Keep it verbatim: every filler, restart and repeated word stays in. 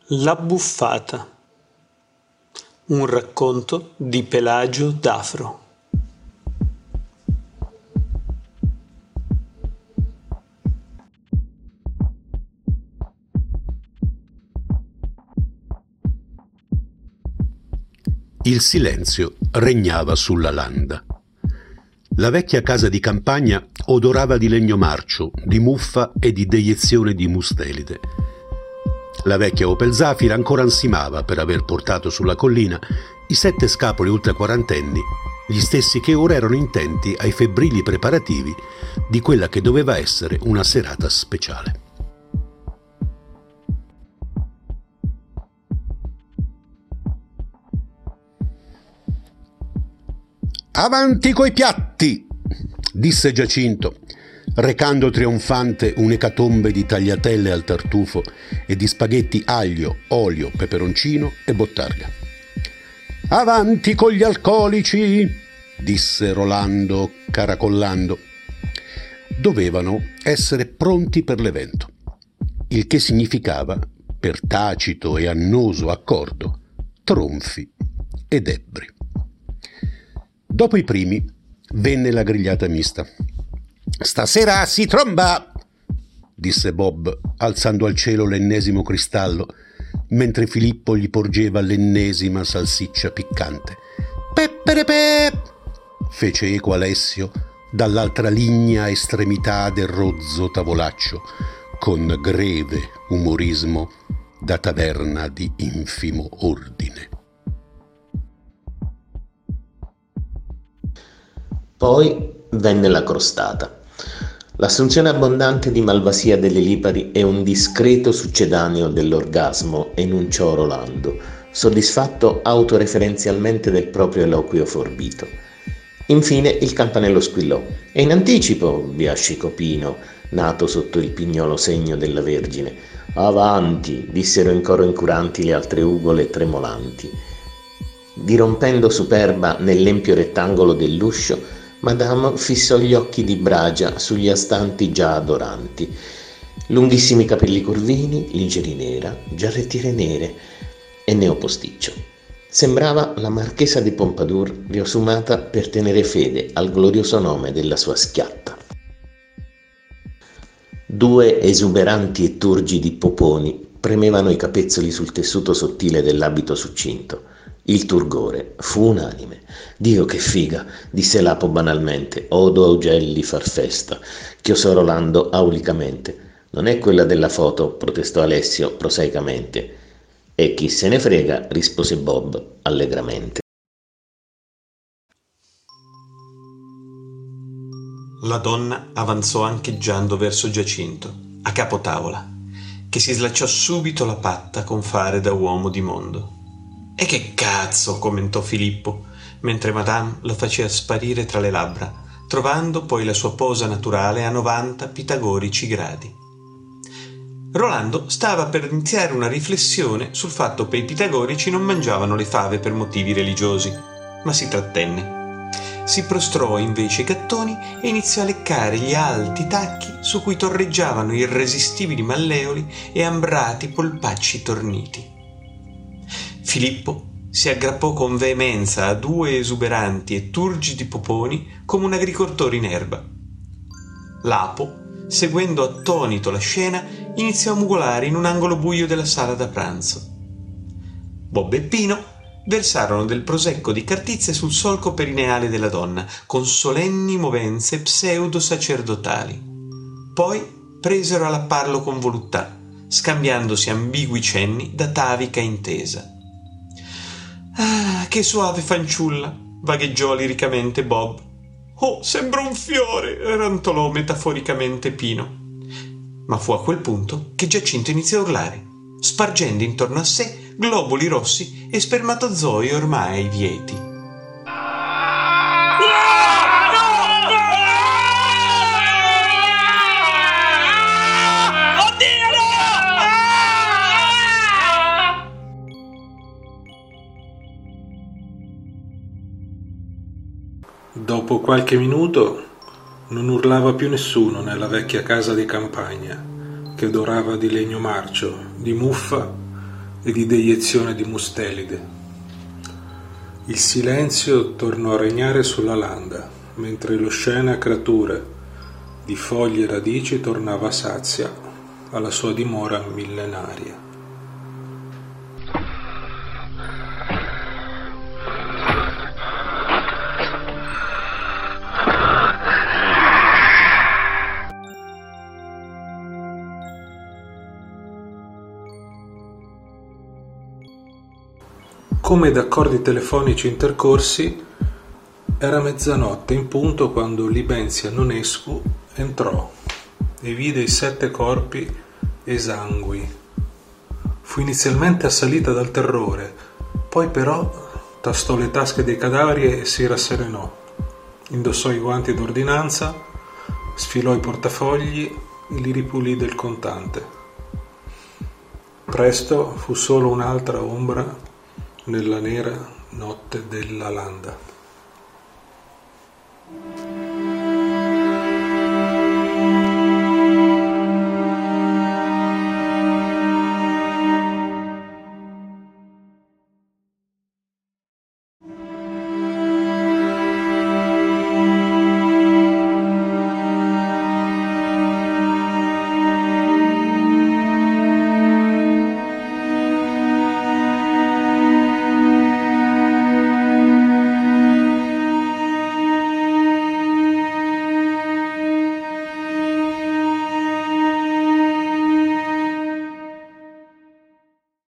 La buffata. Un racconto di Pelagio D'Afro. Il silenzio regnava sulla landa. La vecchia casa di campagna odorava di legno marcio, di muffa e di deiezione di mustelide. La vecchia Opel Zafira ancora ansimava per aver portato sulla collina i sette scapoli ultraquarantenni, gli stessi che ora erano intenti ai febbrili preparativi di quella che doveva essere una serata speciale. «Avanti coi piatti!» disse Giacinto, recando trionfante un'ecatombe di tagliatelle al tartufo e di spaghetti aglio, olio, peperoncino e bottarga. «Avanti con gli alcolici!» disse Rolando, caracollando. Dovevano essere pronti per l'evento, il che significava, per tacito e annoso accordo, tronfi ed ebbri. Dopo i primi venne la grigliata mista. «Stasera si tromba!» disse Bob, alzando al cielo l'ennesimo cristallo, mentre Filippo gli porgeva l'ennesima salsiccia piccante. «Pepperepe!» fece eco Alessio dall'altra ligna estremità del rozzo tavolaccio, con greve umorismo da taverna di infimo ordine. Poi venne la crostata. L'assunzione abbondante di malvasia delle lipari è un discreto succedaneo dell'orgasmo, enunciò Rolando, soddisfatto autoreferenzialmente del proprio eloquio forbito. Infine il campanello squillò. «E in anticipo!» biascicò Pino, nato sotto il pignolo segno della Vergine. «Avanti!» dissero in coro incuranti le altre ugole tremolanti. Dirompendo superba nell'empio rettangolo dell'uscio, Madame fissò gli occhi di bragia sugli astanti già adoranti. Lunghissimi capelli curvini, lingerie nera, giarrettiere nere e neoposticcio. Sembrava la marchesa di Pompadour riosumata per tenere fede al glorioso nome della sua schiatta. Due esuberanti e turgidi poponi premevano i capezzoli sul tessuto sottile dell'abito succinto. Il turgore fu unanime. «Dio che figa!» disse Lapo banalmente. «Odo augelli far festa!» chiosò Rolando aulicamente. «Non è quella della foto», protestò Alessio prosaicamente. «E chi se ne frega», rispose Bob allegramente. La donna avanzò ancheggiando verso Giacinto, a capo tavola, che si slacciò subito la patta con fare da uomo di mondo. «E che cazzo!» commentò Filippo, mentre Madame lo faceva sparire tra le labbra, trovando poi la sua posa naturale a novanta pitagorici gradi. Rolando stava per iniziare una riflessione sul fatto che i pitagorici non mangiavano le fave per motivi religiosi, ma si trattenne. Si prostrò invece ai gattoni e iniziò a leccare gli alti tacchi su cui torreggiavano irresistibili malleoli e ambrati polpacci torniti. Filippo si aggrappò con veemenza a due esuberanti e turgidi poponi come un agricoltore in erba. Lapo, seguendo attonito la scena, iniziò a mugolare in un angolo buio della sala da pranzo. Bob e Pino versarono del prosecco di cartizze sul solco perineale della donna, con solenni movenze pseudo-sacerdotali. Poi presero a lapparlo con voluttà, scambiandosi ambigui cenni d'atavica intesa. «Ah, che suave fanciulla!» vagheggiò liricamente Bob. «Oh, sembra un fiore!» rantolò metaforicamente Pino. Ma fu a quel punto che Giacinto iniziò a urlare, spargendo intorno a sé globuli rossi e spermatozoi ormai vieti. Dopo qualche minuto non urlava più nessuno nella vecchia casa di campagna, che odorava di legno marcio, di muffa e di deiezione di Mustelide. Il silenzio tornò a regnare sulla landa, mentre l'oscena creatura di foglie e radici tornava sazia alla sua dimora millenaria. Come d'accordi telefonici intercorsi, era mezzanotte in punto quando Libenzia Nonescu entrò e vide i sette corpi esangui. Fu inizialmente assalita dal terrore, poi però tastò le tasche dei cadaveri e si rasserenò. Indossò i guanti d'ordinanza, sfilò i portafogli e li ripulì del contante. Presto fu solo un'altra ombra nella nera notte della landa.